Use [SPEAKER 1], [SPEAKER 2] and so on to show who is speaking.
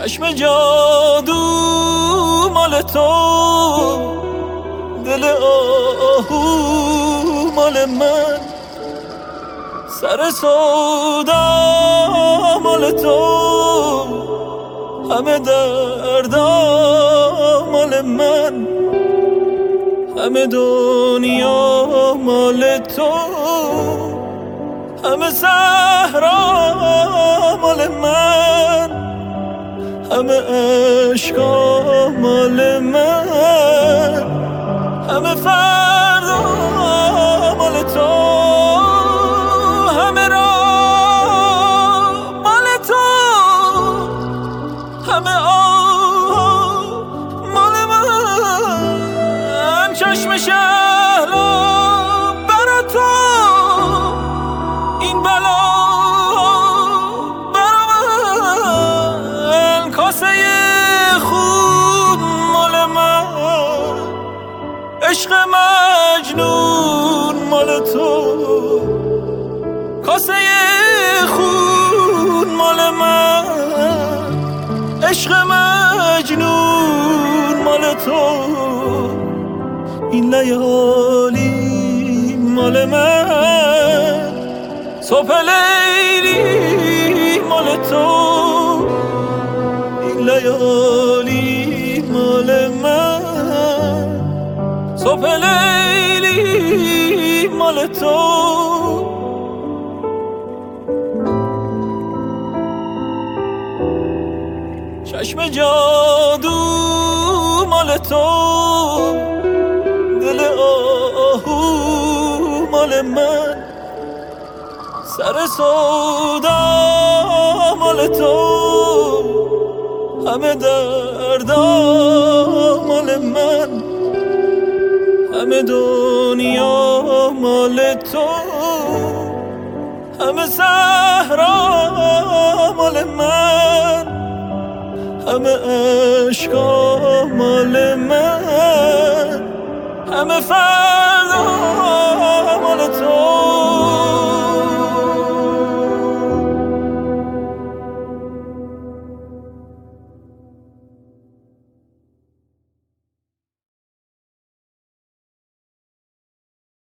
[SPEAKER 1] چشم جادو مال تو، دل آهو مال من، سر سودا مال تو، همه دردا مال من، همه دنیا مال تو، همه صحرا مال من، همه عشقا مال من، همه فردا مال تو، همه راه مال تو، همه آه مال من، چشم شهلا برا تو، این بلا عشق مجنون مال تو، کاسه خون مال من، عشق مجنون مال تو، این لیالی مال من، صبح لیلی مال تو، این لیالی مال من، صبح لیلی مال تو. چشم جادو مال تو، دل آهو مال من، سر سودا مال تو، همه دردا مال من، همه دنیا مال تو، همه صحرا مال من، همه عشقا مال من، همه فردا